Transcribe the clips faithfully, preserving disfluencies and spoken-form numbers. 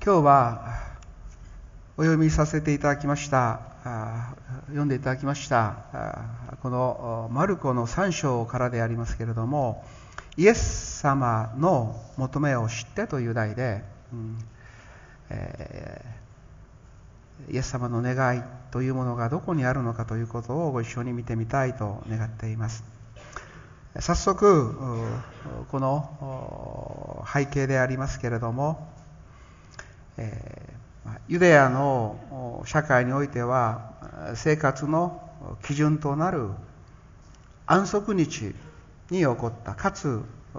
今日はお読みさせていただきました読んでいただきましたこのマルコのさん章からでありますけれども、イエス様の求めを知ってという題で、うんえー、イエス様の願いというものがどこにあるのかということをご一緒に見てみたいと願っています。早速この背景でありますけれども、ユダヤの社会においては生活の基準となる安息日に起こった、かつ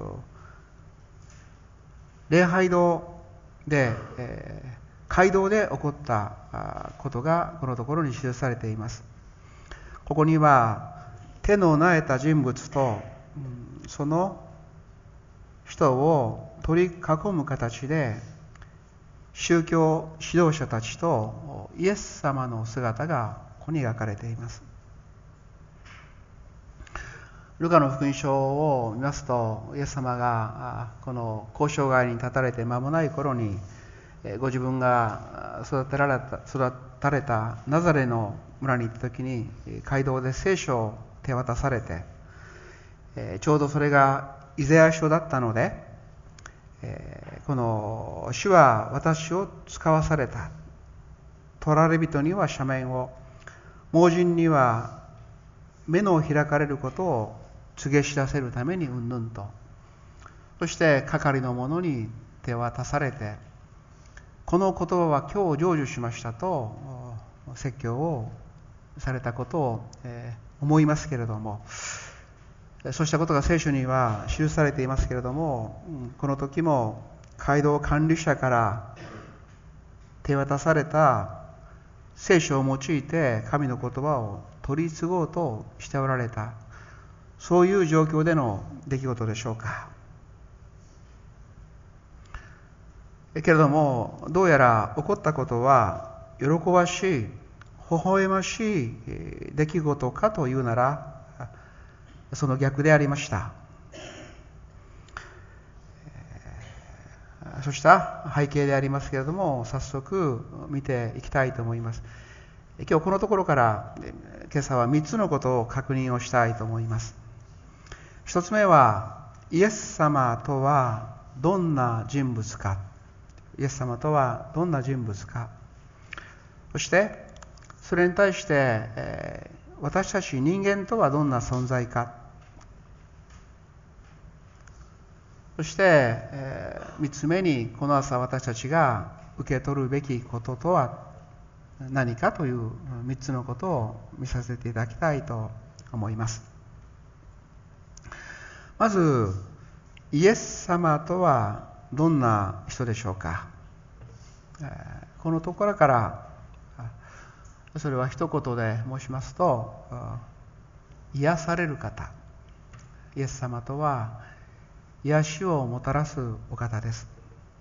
礼拝堂で街道で起こったことがこのところに記されています。ここには手の苗えた人物とその人を取り囲む形で宗教指導者たちとイエス様の姿がここに描かれています。ルカの福音書を見ますと、イエス様がこの交渉街に立たれて間もない頃に、ご自分が育てられた、育たれたナザレの村に行った時に街道で聖書を手渡されて、ちょうどそれがイザヤ書だったので、この主は私を使わされた、取られ人には赦免を、盲人には目の開かれることを告げ知らせるためにうんぬんと、そして係の者に手渡されて、この言葉は今日成就しましたと説教をされたことを思いますけれども、そうしたことが聖書には記されていますけれども、この時も街道管理者から手渡された聖書を用いて神の言葉を取り継ごうとしておられた、そういう状況での出来事でしょうか。けれどもどうやら起こったことは喜ばしい、微笑ましい出来事かというなら、その逆でありました。そうした背景でありますけれども、早速見ていきたいと思います。今日このところから今朝はみっつのことを確認をしたいと思います。一つ目は、イエス様とはどんな人物か。イエス様とはどんな人物か。そしてそれに対して、えー私たち人間とはどんな存在か。そして、えー、三つ目に、この朝私たちが受け取るべきこととは何かという三つのことを見させていただきたいと思います。まず、イエス様とはどんな人でしょうか。えー、このところからそれは一言で申しますと、癒される方。イエス様とは癒しをもたらすお方です。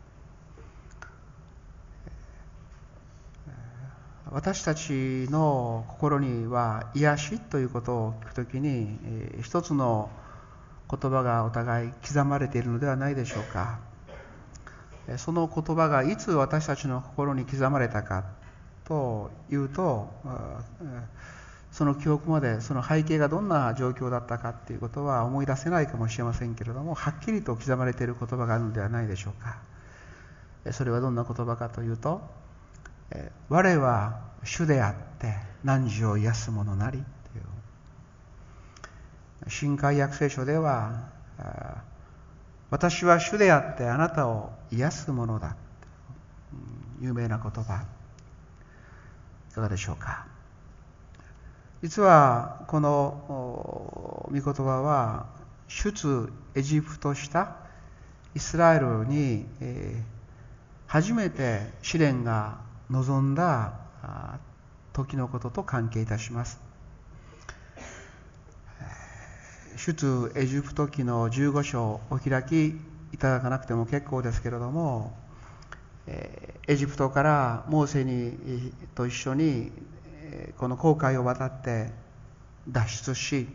私たちの心には癒しということを聞くときに、一つの言葉がお互い刻まれているのではないでしょうか。その言葉がいつ私たちの心に刻まれたかというと、その記憶まで、その背景がどんな状況だったかということは思い出せないかもしれませんけれども、はっきりと刻まれている言葉があるのではないでしょうか。それはどんな言葉かというと、我は主であって汝を癒すものなりという。新海約聖書では、私は主であってあなたを癒すものだ、有名な言葉。いかがでしょうか。実はこの御言葉は、出エジプトしたイスラエルに初めて試練が臨んだ時のことと関係いたします。出エジプト記のじゅうご章お開きいただかなくても結構ですけれども、エジプトからモーセにと一緒にこの紅海を渡って脱出し、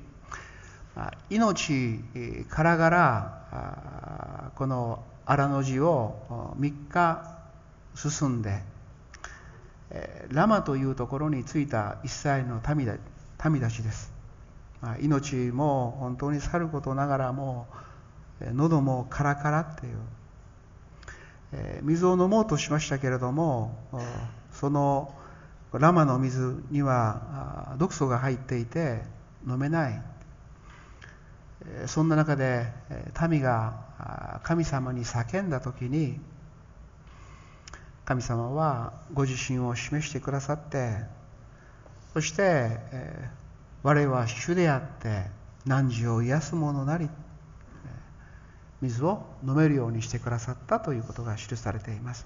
命からがらこの荒の字をみっか進んで、ラマというところに着いたイスラエルの民たちです。命も本当に去ることながらも喉もカラカラっていう水を飲もうとしましたけれども、そのラマの水には毒素が入っていて飲めない。そんな中で民が神様に叫んだときに、神様はご自身を示してくださって、そして、我は主であって汝を癒すものなり、水を飲めるようにしてくださったということが記されています。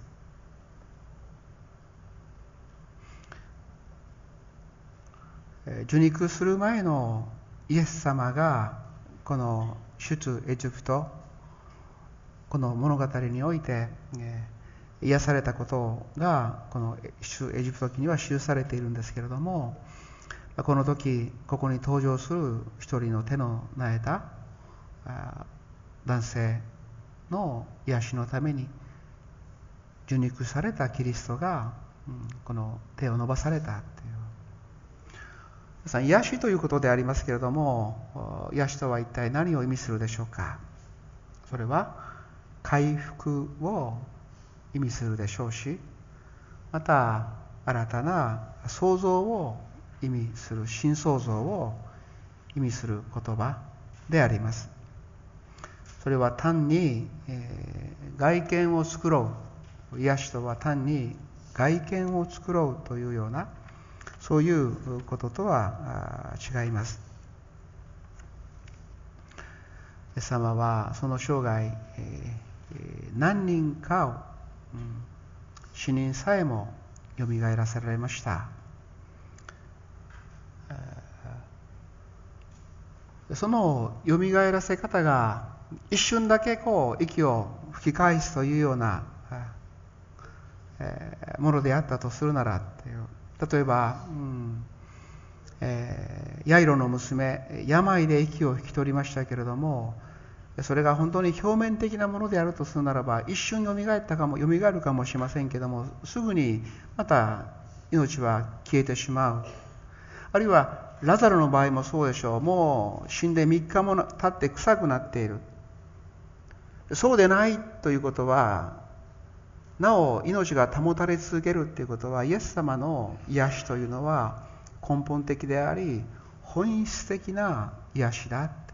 受肉する前のイエス様がこの出エジプト、この物語において癒されたことがこの出エジプト記には記されているんですけれども、この時ここに登場する一人の手の苗えた男性の癒しのために受肉されたキリストがこの手を伸ばされたという。皆さん、癒しということでありますけれども、癒しとは一体何を意味するでしょうか。それは回復を意味するでしょうし、また新たな創造を意味する、新創造を意味する言葉であります。それは単に、えー、外見を作ろう、癒しとは単に外見を作ろうというような、そういうこととは違います。イエス様はその生涯、えー、何人かを、うん、死人さえもよみがえらせられました。そのよみがえらせ方が一瞬だけこう息を吹き返すというようなものであったとするなら、例えば、うんえー、ヤイロの娘、病で息を引き取りましたけれども、それが本当に表面的なものであるとするならば、一瞬よみがえったかも、よみがえるかもしれませんけれども、すぐにまた命は消えてしまう。あるいはラザロの場合もそうでしょう。もう死んでみっかも経って臭くなっている。そうでないということは、なお命が保たれ続けるということは、イエス様の癒しというのは根本的であり、本質的な癒しだっていう。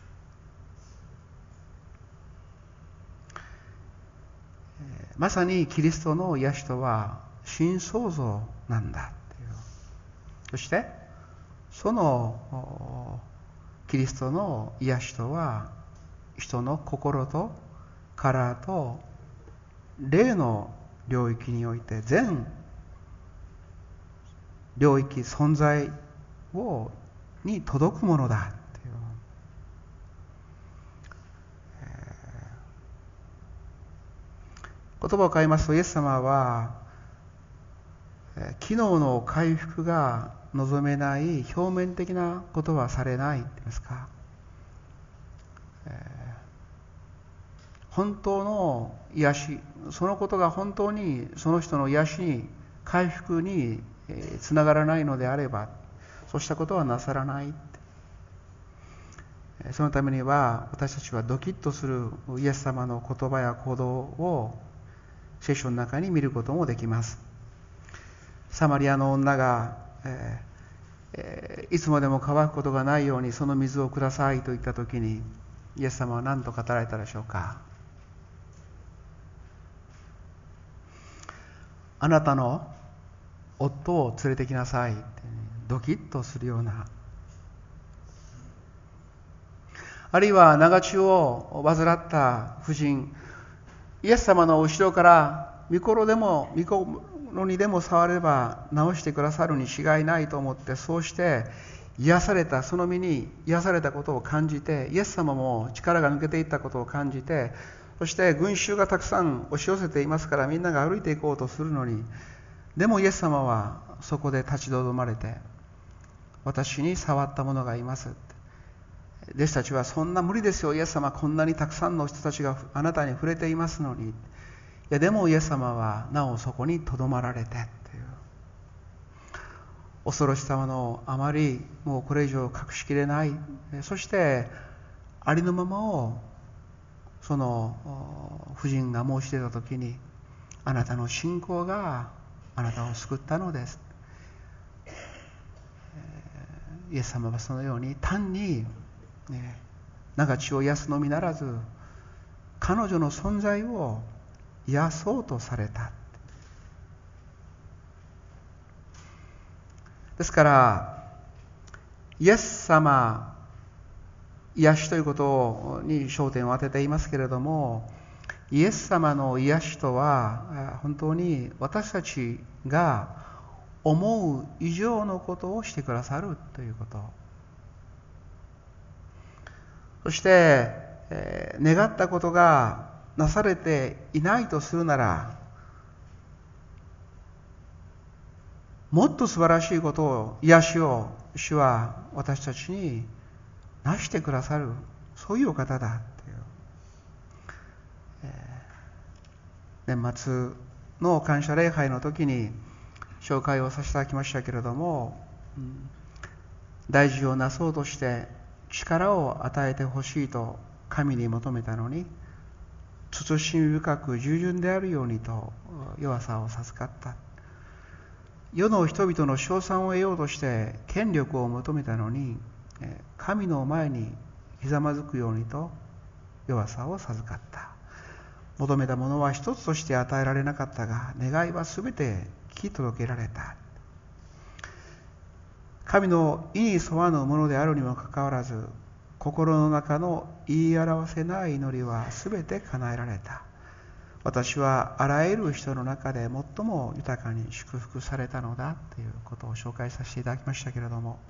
まさにキリストの癒しとは新創造なんだっていう。そしてそのキリストの癒しとは、人の心と体と霊の領域において全領域存在をに届くものだっていう、言葉を変えますと、イエス様は機能の回復が望めない表面的なことはされないって言いますか、本当の癒し、そのことが本当にその人の癒しに、回復につながらないのであれば、そうしたことはなさらない。そのためには私たちはドキッとするイエス様の言葉や行動を聖書の中に見ることもできます。サマリアの女が、えーえー、いつまでも乾くことがないようにその水をくださいと言ったときに、イエス様は何と語られたでしょうか。あなたの夫を連れてきなさいって、ドキッとするような、あるいは長血を患った婦人、イエス様の後ろから御心でも御心にでも触れば治してくださるに違いないと思って、そうして癒された、その身に癒されたことを感じて、イエス様も力が抜けていったことを感じて、そして群衆がたくさん押し寄せていますから、みんなが歩いていこうとするのに、でもイエス様はそこで立ち止まれて、私に触った者がいます。弟子たちは、そんな無理ですよイエス様、こんなにたくさんの人たちがあなたに触れていますのに。 やでもイエス様はなおそこにとどまられてという恐ろしさのあまりもうこれ以上隠しきれない。そしてありのままをその婦人が申し出たときに、あなたの信仰があなたを救ったのです。イエス様はそのように単に、ね、長血を癒すのみならず彼女の存在を癒そうとされた。ですからイエス様、癒しということに焦点を当てていますけれども、イエス様の癒しとは本当に私たちが思う以上のことをしてくださるということ。そして、えー、願ったことがなされていないとするなら、もっと素晴らしいことを、癒しを主は私たちになしてくださる、そういうお方だという、えー、年末の感謝礼拝の時に紹介をさせていただきましたけれども、うん、大事をなそうとして力を与えてほしいと神に求めたのに、慎み深く従順であるようにと弱さを授かった。世の人々の称賛を得ようとして権力を求めたのに、神の前にひざまずくようにと弱さを授かった。求めたものは一つとして与えられなかったが、願いはすべて聞き届けられた。神の意に沿わぬものであるにもかかわらず、心の中の言い表せない祈りはすべて叶えられた。私はあらゆる人の中で最も豊かに祝福されたのだということを紹介させていただきましたけれども、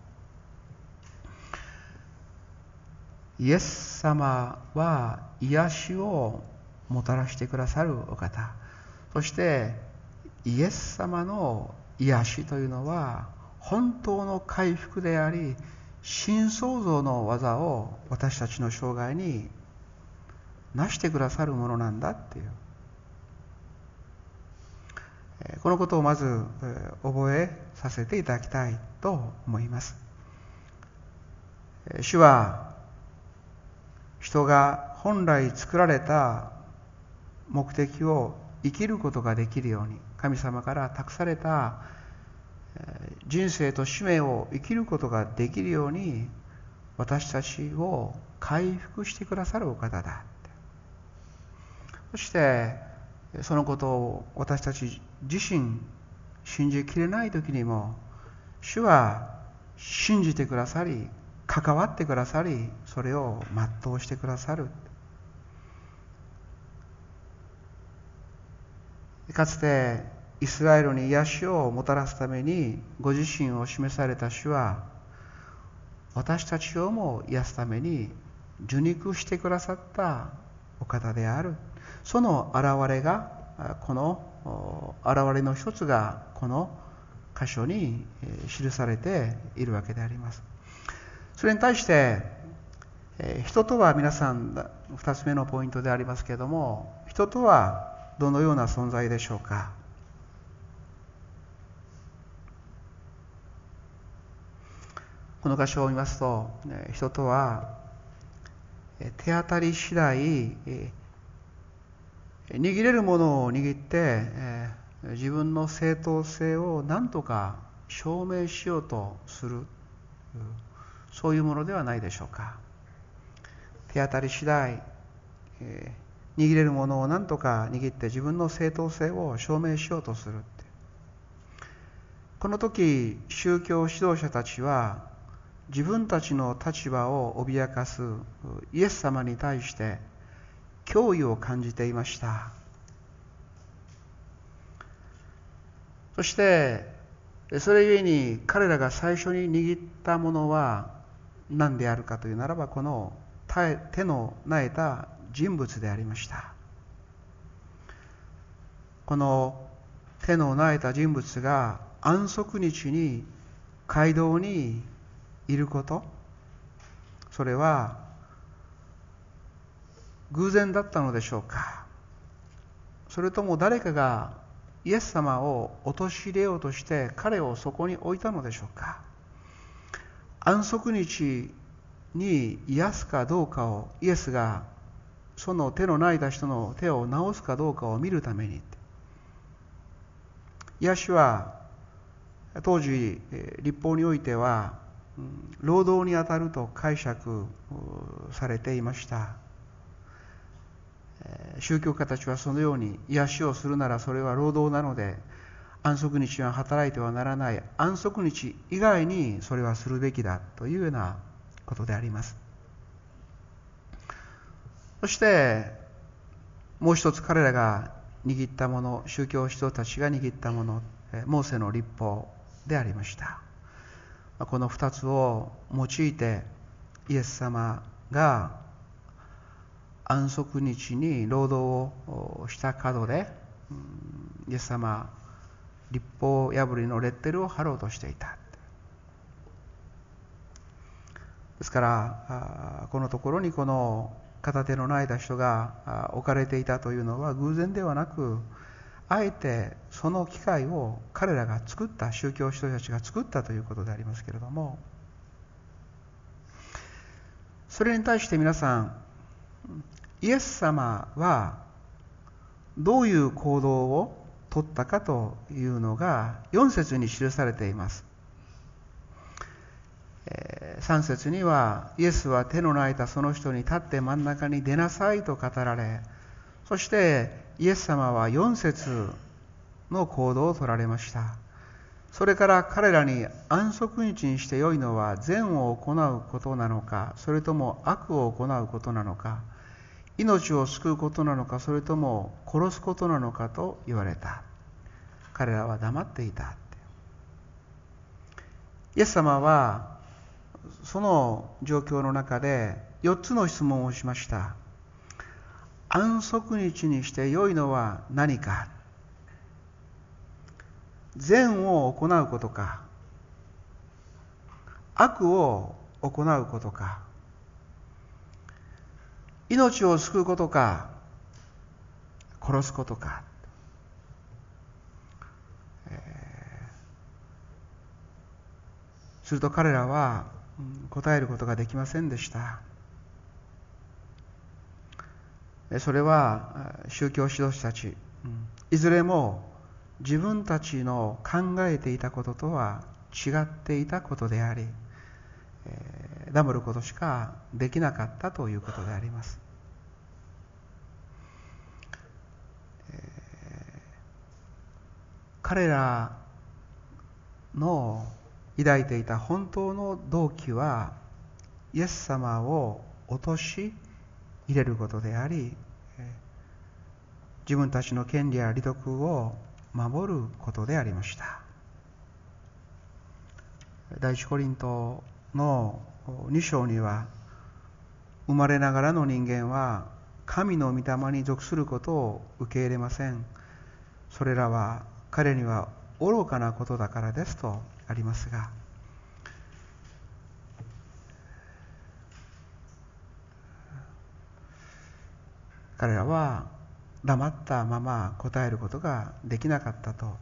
イエス様は癒しをもたらしてくださるお方。そしてイエス様の癒しというのは本当の回復であり、新創造の技を私たちの生涯になしてくださるものなんだっていう、このことをまず覚えさせていただきたいと思います。主は人が本来作られた目的を生きることができるように、神様から託された人生と使命を生きることができるように、私たちを回復してくださるお方だ。そしてそのことを私たち自身信じきれないときにも、主は信じてくださり、関わってくださり、それを全うしてくださる。かつてイスラエルに癒しをもたらすためにご自身を示された主は、私たちをも癒すために受肉してくださったお方である。その現れが、この現れの一つがこの箇所に記されているわけであります。それに対して人とは、皆さん二つ目のポイントでありますけれども、人とはどのような存在でしょうか。この箇所を見ますと、人とは手当たり次第握れるものを握って自分の正当性を何とか証明しようとする、そういうものではないでしょうか。手当たり次第握れるものを何とか握って自分の正当性を証明しようとする。この時宗教指導者たちは自分たちの立場を脅かすイエス様に対して脅威を感じていました。そしてそれゆえに彼らが最初に握ったものは何であるかというならば、この手の苗えた人物でありました。この手の苗えた人物が安息日に街道にいること、それは偶然だったのでしょうか。 それとも誰かがイエス様を陥れようとして彼をそこに置いたのでしょうか。安息日に癒すかどうかを、イエスがその手の泣いた人の手を治すかどうかを見るために。癒しは当時律法においては労働にあたると解釈されていました。宗教家たちはそのように、癒しをするならそれは労働なので安息日には働いてはならない、安息日以外にそれはするべきだというようなことであります。そしてもう一つ彼らが握ったもの、宗教指導たちが握ったもの、モーセの律法でありました。この二つを用いてイエス様が安息日に労働をした角でイエス様律法破りのレッテルを貼ろうとしていた。ですからこのところにこの片手の泣いた人が置かれていたというのは偶然ではなく、あえてその機会を彼らが作った、宗教指導者たちが作ったということでありますけれども、それに対して皆さん、イエス様はどういう行動を取ったかというのがよん節に記されています。さん節には、イエスは手の泣いたその人に立って真ん中に出なさいと語られ、そしてイエス様はよん節の行動を取られました。それから彼らに、安息日にして良いのは善を行うことなのか、それとも悪を行うことなのか、命を救うことなのか、それとも殺すことなのかと言われた。彼らは黙っていた。イエス様はその状況の中でよっつの質問をしました。安息日にして良いのは何か。善を行うことか、悪を行うことか、命を救うことか、殺すことか。えー、すると彼らは答えることができませんでした。それは宗教指導者たち、いずれも自分たちの考えていたこととは違っていたことであり、黙ることしかできなかったということであります。彼らの抱いていた本当の動機は、イエス様を陥れることであり、自分たちの権利や利得を守ることでありました。第一コリントのに章には、生まれながらの人間は神の御霊に属することを受け入れません。それらは彼には愚かなことだからですとありますが、彼らは黙ったまま答えることができなかったと。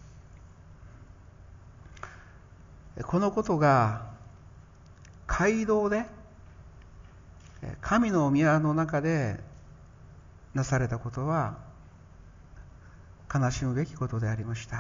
このことが街道で、神の宮の中でなされたことは悲しむべきことでありました。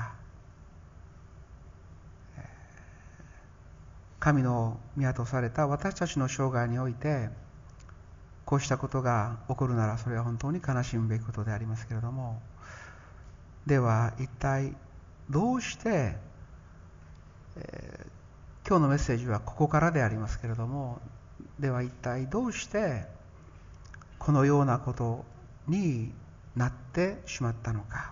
神の宮とされた私たちの生涯において、こうしたことが起こるならそれは本当に悲しむべきことでありますけれども、では一体どうして、えー、今日のメッセージはここからでありますけれども、では一体どうしてこのようなことになってしまったのか。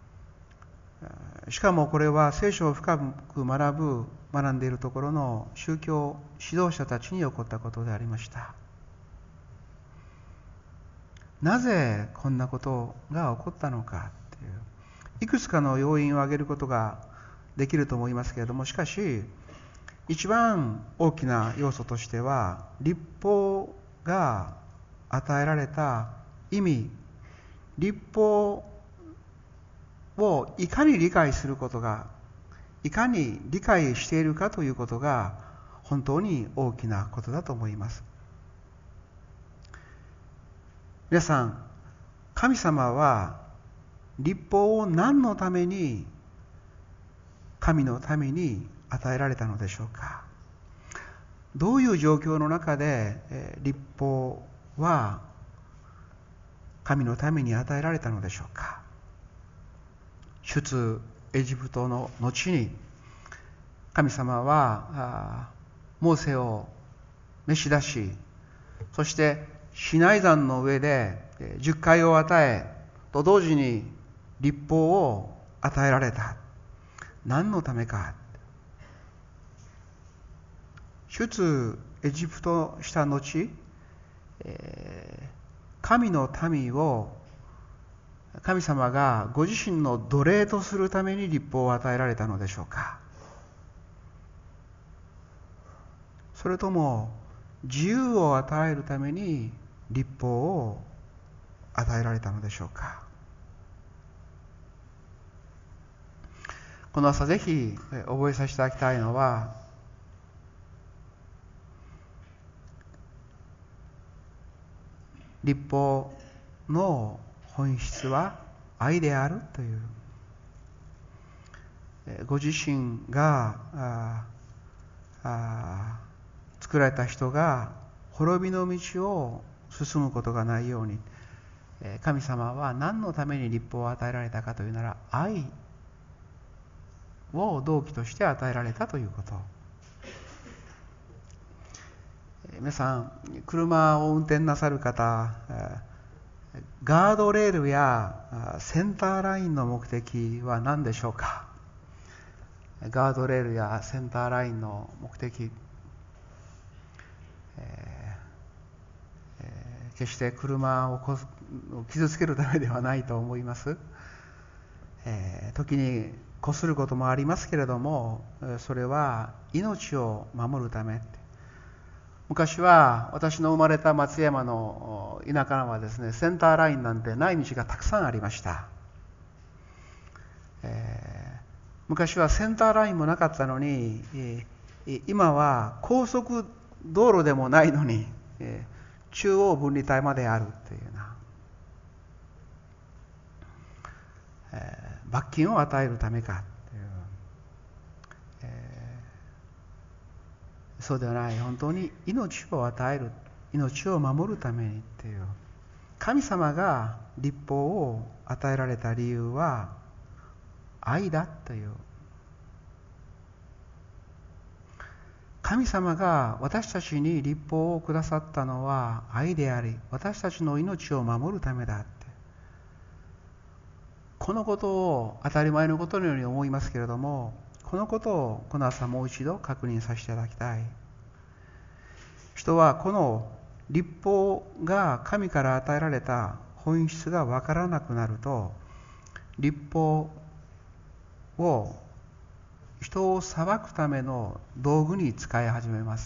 しかもこれは聖書を深く学ぶ学んでいるところの宗教指導者たちに起こったことでありました。なぜこんなことが起こったのかという、いくつかの要因を挙げることができると思いますけれども、しかし一番大きな要素としては、律法が与えられた意味、律法をいかに理解することが、いかに理解しているかということが本当に大きなことだと思います。皆さん、神様は律法を何のために、神のために与えられたのでしょうか。どういう状況の中で、えー、律法は神のために与えられたのでしょうか。出エジプトの後に神様はモーセを召し出し、そしてシナイ山の上で十戒を与えと同時に律法を与えられた。何のためか。出エジプトした後、神の民を神様がご自身の奴隷とするために律法を与えられたのでしょうか。それとも自由を与えるために律法を与えられたのでしょうか。この朝ぜひ覚えさせていただきたいのは、律法の本質は愛であるという、ご自身がああ作られた人が滅びの道を進むことがないように、神様は何のために律法を与えられたかというなら、愛を動機として与えられたということ。皆さん、車を運転なさる方、ガードレールやセンターラインの目的は何でしょうか。ガードレールやセンターラインの目的、えーえー、決して車を傷つけるためではないと思います。えー、時にこすることもありますけれども、それは命を守るため。昔は私の生まれた松山の田舎はですね、センターラインなんてない道がたくさんありました。えー、昔はセンターラインもなかったのに、えー、今は高速道路でもないのに、えー、中央分離帯まであるというような、えー、罰金を与えるためかという、えーそうではない、本当に命を与える、命を守るためにっていう、神様が律法を与えられた理由は愛だという、神様が私たちに律法をくださったのは愛であり、私たちの命を守るためだって、このことを当たり前のことのように思いますけれども、このことをこの朝もう一度確認させていただきたい。人はこの律法が神から与えられた本質が分からなくなると、律法を人を裁くための道具に使い始めます。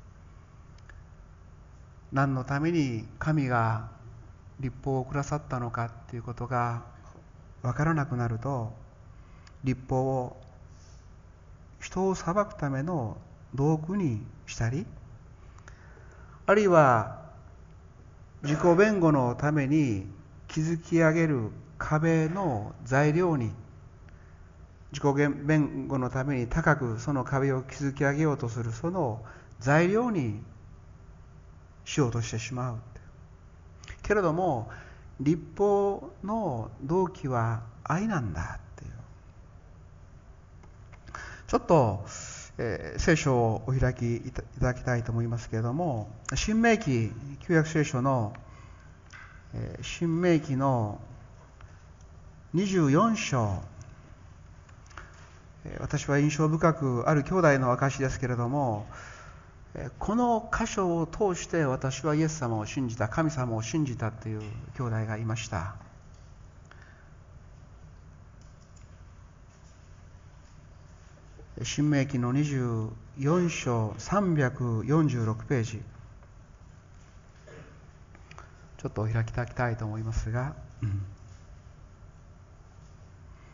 何のために神が律法をくださったのかということが分からなくなると、律法を人を裁くための道具にしたり、あるいは自己弁護のために築き上げる壁の材料に、自己弁護のために高くその壁を築き上げようとするその材料にしようとしてしまう。けれども律法の動機は愛なんだっていう。ちょっと、えー、聖書をお開きいただきたいと思いますけれども、新明記旧約聖書の、えー、新明記のにじゅうよん章、えー、私は印象深くある兄弟の証ですけれども、えー、この箇所を通して私はイエス様を信じた、神様を信じたという兄弟がいました。新明記のにじゅうよん章さんびゃくよんじゅうろくページ、ちょっとお開きいただきたいと思いますが、うん、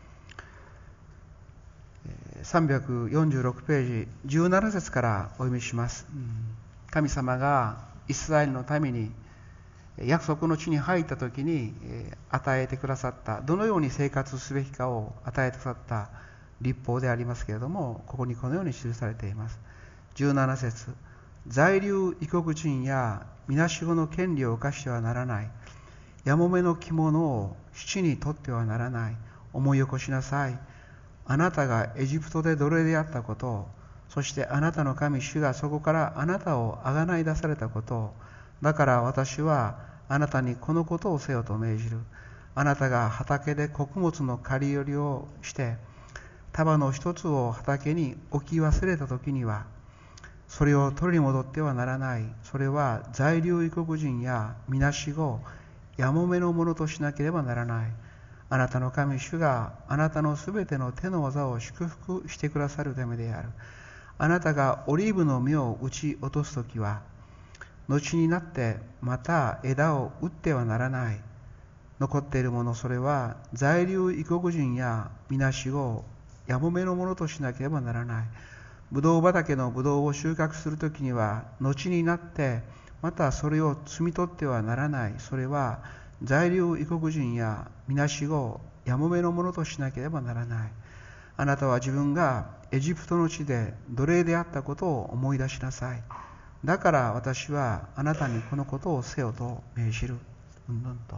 さんびゃくよんじゅうろくページじゅうなな節からお読みします。神様がイスラエルのために約束の地に入った時に与えてくださった、どのように生活すべきかを与えてくださった律法でありますけれども、ここにこのように記されています。じゅうなな節、在留異国人やみなしごの権利を犯してはならない、やもめの着物を七に取ってはならない、思い起こしなさい。あなたがエジプトで奴隷であったこと、そしてあなたの神主がそこからあなたをあがない出されたこと、だから私はあなたにこのことをせよと命じる。あなたが畑で穀物の刈り取りをして束の一つを畑に置き忘れたときには、それを取り戻ってはならない。それは在留異国人やみなしご、やもめのものとしなければならない。あなたの神主があなたのすべての手の技を祝福してくださるためである。あなたがオリーブの実を打ち落とすときは、後になってまた枝を打ってはならない。残っているもの、それは在留異国人やみなしご、やもめのものとしなければならない。ぶどう畑のぶどうを収穫するときには、後になってまたそれを摘み取ってはならない。それは在留異国人やみなしご、やもめのものとしなければならない。あなたは自分がエジプトの地で奴隷であったことを思い出しなさい。だから私はあなたにこのことをせよと命じる。うんぬんと。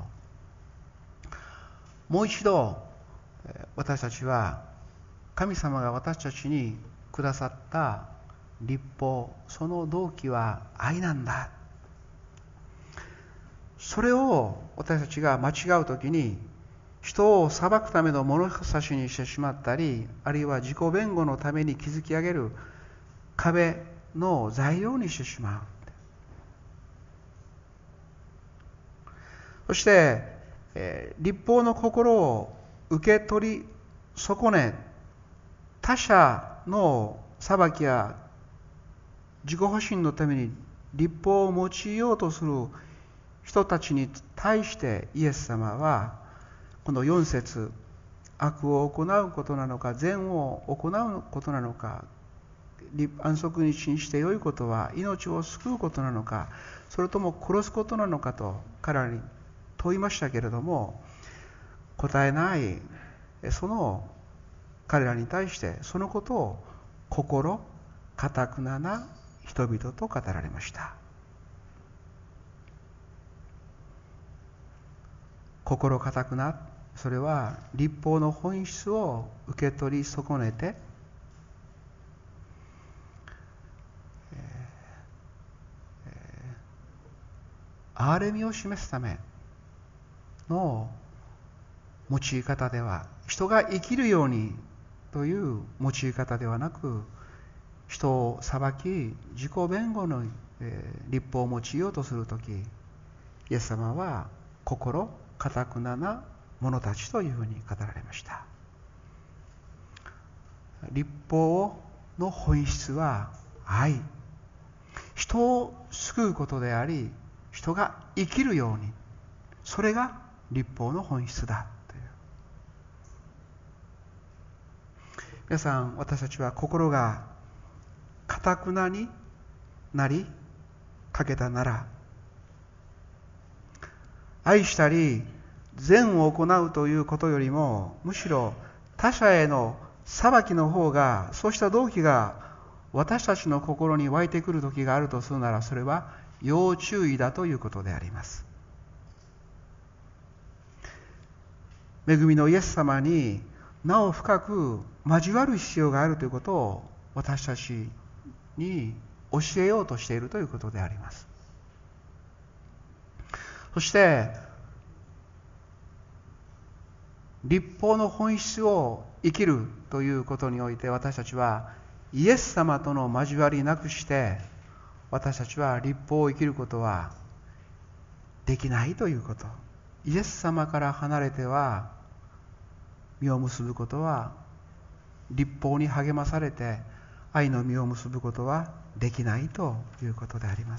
もう一度、私たちは神様が私たちにくださった律法、その動機は愛なんだ。それを私たちが間違うときに、人を裁くための物差しにしてしまったり、あるいは自己弁護のために築き上げる壁の材料にしてしまう。そして、えー、律法の心を受け取り損ね、他者の裁きや自己保身のために律法を用いようとする人たちに対してイエス様はこのよん節、悪を行うことなのか善を行うことなのか、安息日にして良いことは命を救うことなのか、それとも殺すことなのかと彼らに問いましたけれども、答えない。その彼らに対してそのことを心堅くなな人々と語られました。心堅くな、それは律法の本質を受け取り損ねて、えーえー、憐れみを示すための用い方では、人が生きるようにという用い方ではなく、人を裁き自己弁護の、えー、律法を用いようとするとき、イエス様は心堅くなな者たちというふうに語られました。律法の本質は愛、人を救うことであり、人が生きるように、それが律法の本質だという。皆さん、私たちは心が堅くなになりかけたなら、愛したり善を行うということよりも、むしろ他者への裁きの方が、そうした動機が私たちの心に湧いてくる時があるとするなら、それは要注意だということであります。恵みのイエス様になお深く交わる必要があるということを私たちに教えようとしているということであります。そして律法の本質を生きるということにおいて、私たちはイエス様との交わりなくして私たちは律法を生きることはできないということ。イエス様から離れては実を結ぶことは、律法に励まされて愛の実を結ぶことはできないということであります。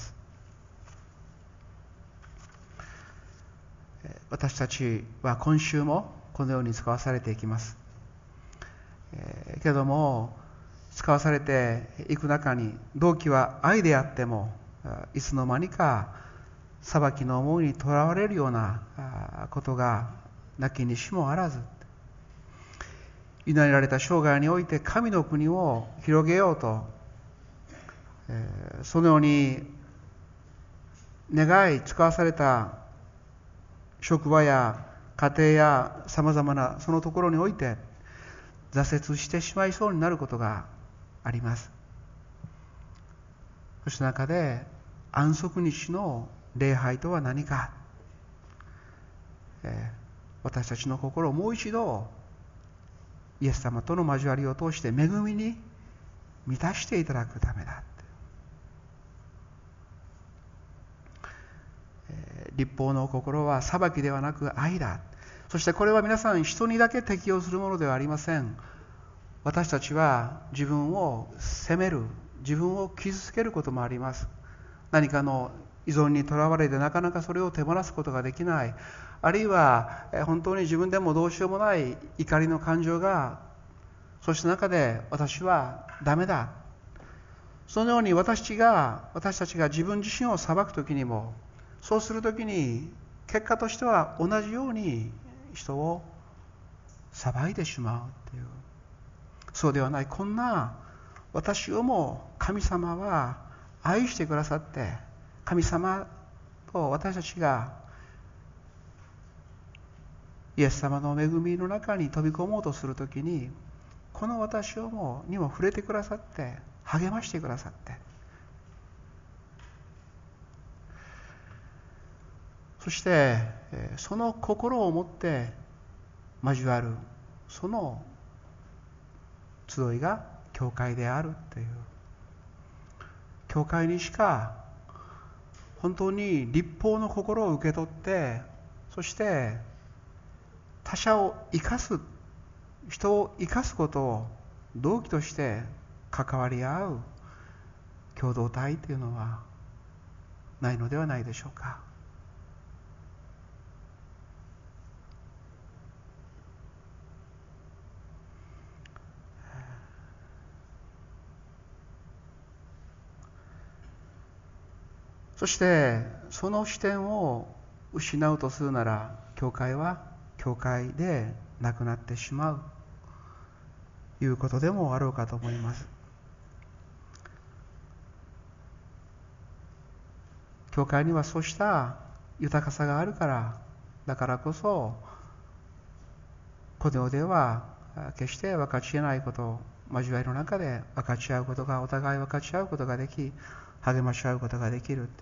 私たちは今週もこのように使わされていきます。えー、けども使わされていく中に、動機は愛であってもいつの間にか裁きの思いにとらわれるようなことがなきにしもあらず、委ねられた生涯において神の国を広げようと、そのように願い使わされた職場や家庭やさまざまなそのところにおいて挫折してしまいそうになることがあります。そして中で安息日の礼拝とは何か、えー、私たちの心をもう一度イエス様との交わりを通して恵みに満たしていただくためだ。えー、立法の心は裁きではなく愛だ。そしてこれは皆さん人にだけ適用するものではありません。私たちは自分を責める、自分を傷つけることもあります。何かの依存にとらわれてなかなかそれを手放すことができない、あるいは本当に自分でもどうしようもない怒りの感情が、そして中で私はダメだ、そのように私が私たちが自分自身を裁くときにも、そうするときに結果としては同じように人を裁いてしまうという、そうではない、こんな私をも神様は愛してくださって、神様と私たちがイエス様の恵みの中に飛び込もうとするときに、この私をもにも触れてくださって励ましてくださって、そしてその心を持って交わる、その集いが教会であるという、教会にしか本当に律法の心を受け取って、そして他者を生かす、人を生かすことを動機として関わり合う共同体というのはないのではないでしょうか。そしてその視点を失うとするなら、教会は教会でなくなってしまうということでもあろうかと思います。教会にはそうした豊かさがあるから、だからこそこの世では決して分かち得ないこと、交わりの中で分かち合うことが、お互い分かち合うことができ、励まし合うことができる。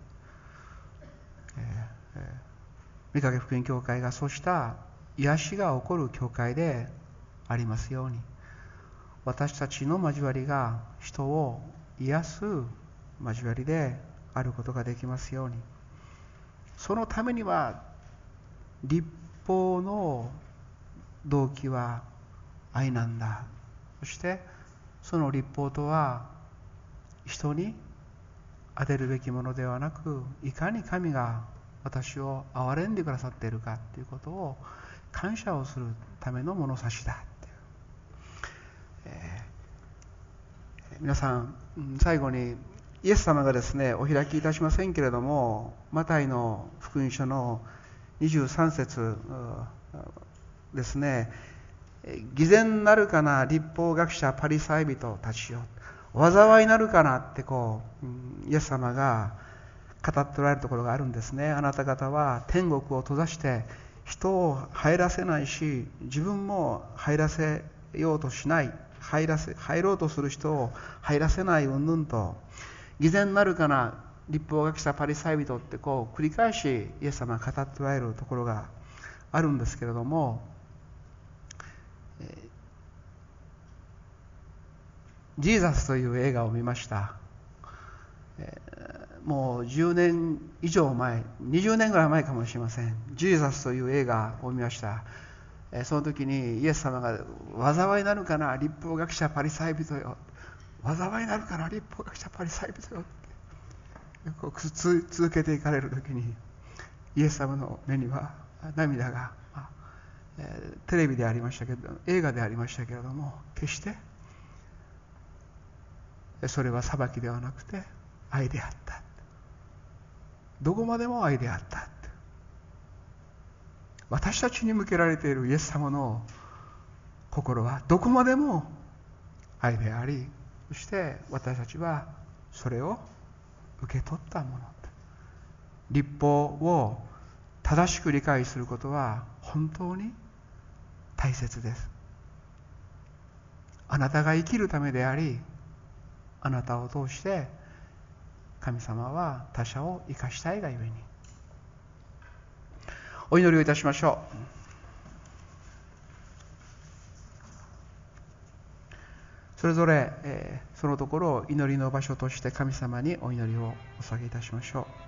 えー、御影福音教会がそうした癒しが起こる教会でありますように、私たちの交わりが人を癒す交わりであることができますように。そのためには律法の動機は愛なんだ。そしてその律法とは人に当てるべきものではなく、いかに神が私を憐れんでくださっているかということを感謝をするための物差しだっていう、えー、皆さん最後にイエス様がですね、お開きいたしませんけれども、マタイの福音書のにじゅうさん節ですね、偽善なるかな律法学者パリサイ人たちよ、災いなるかなってこうイエス様が語っておられるところがあるんですね。あなた方は天国を閉ざして人を入らせないし、自分も入らせようとしない、入らせ入ろうとする人を入らせない云々と、偽善なるかな律法学者パリサイ人ってこう繰り返しイエス様が語っておられるところがあるんですけれども、ジーザスという映画を見ました。もうじゅうねん以上前、にじゅうねんぐらい前かもしれません。ジーザスという映画を見ました。その時にイエス様が災いなるかな律法学者パリサイ人よ、災いなるかな律法学者パリサイ人よってこう続けていかれる時に、イエス様の目には涙が、まあ、テレビでありましたけど、映画でありましたけれども、決してそれは裁きではなくて愛であった。どこまでも愛であった。私たちに向けられているイエス様の心はどこまでも愛であり、そして私たちはそれを受け取ったもの。律法を正しく理解することは本当に大切です。あなたが生きるためであり、あなたを通して神様は他者を生かしたいがゆえに。お祈りをいたしましょう。それぞれ、えー、そのところを祈りの場所として神様にお祈りをお捧げいたしましょう。